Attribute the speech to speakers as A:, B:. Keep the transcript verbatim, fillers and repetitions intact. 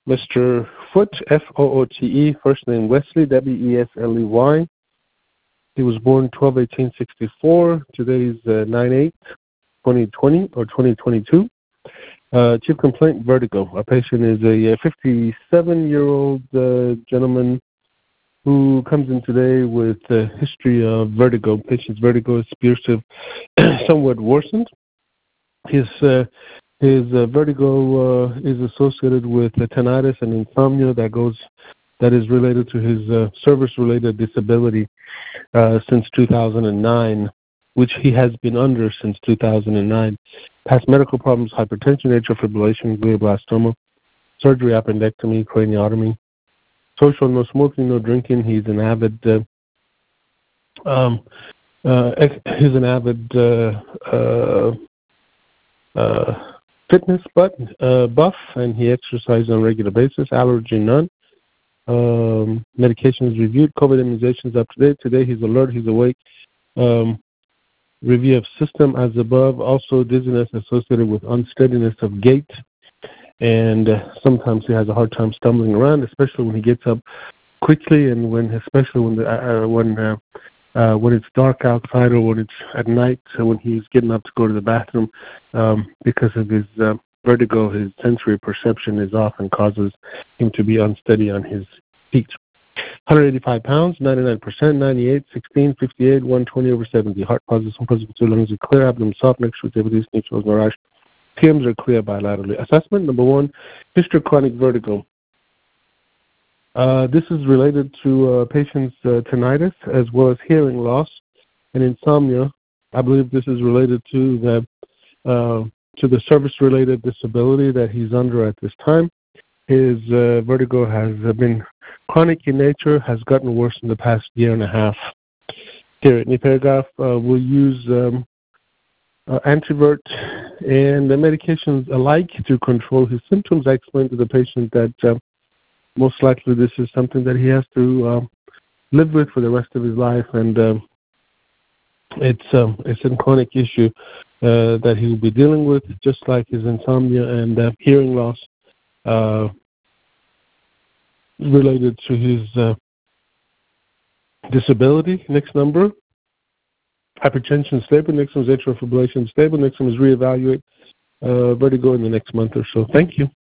A: Mister Foote, F O O T E, first name Wesley, W E S L E Y. He was born twelve eighteen sixty-four. Today is uh, nine eight twenty twenty or twenty twenty-two. Uh, chief complaint, vertigo. Our patient is a fifty-seven-year-old uh, gentleman who comes in today with a history of vertigo. Patient's vertigo appears to have somewhat worsened. His uh, his uh, vertigo uh, is associated with uh, tinnitus and insomnia that goes that is related to his uh, service-related disability uh, since two thousand nine, which he has been under since two thousand nine. Past medical problems: hypertension, atrial fibrillation, glioblastoma, surgery, appendectomy, craniotomy. Social: no smoking, no drinking. He's an avid uh, um, uh, he's an avid uh, uh, uh, fitness butt, uh, buff, and he exercises on a regular basis. Allergy, none. Um, medication is reviewed. COVID immunizations up to date. Today he's alert. He's awake. Um, review of system as above. Also dizziness associated with unsteadiness of gait. And uh, sometimes he has a hard time stumbling around, especially when he gets up quickly, and when, especially when the, uh, when uh, uh, when it's dark outside or when it's at night. So when he's getting up to go to the bathroom, um, because of his uh, vertigo, his sensory perception is off and causes him to be unsteady on his feet. one hundred eighty-five pounds, ninety-nine percent, ninety-eight, sixteen, fifty-eight, one twenty over seventy. Heart positive, some positive, two lungs are clear, abdomen soft, next to activities, neutral, no rash. P Ms are clear bilaterally. Assessment, number one, history of chronic vertigo. Uh, this is related to uh, patient's uh, tinnitus as well as hearing loss and insomnia. I believe this is related to the uh, to the service-related disability that he's under at this time. His uh, vertigo has uh, been chronic in nature, has gotten worse in the past year and a half. Here at Paragraph, uh, we'll use um, uh, Antivert and the medications alike to control his symptoms. I explained to the patient that uh, most likely this is something that he has to uh, live with for the rest of his life, and uh, it's um, it's a chronic issue uh, that he will be dealing with, just like his insomnia and uh, hearing loss uh, related to his uh, disability. Next number. Hypertension stable. Next one is atrial fibrillation stable. Next one is reevaluate uh, vertigo in the next month or so. Thank you.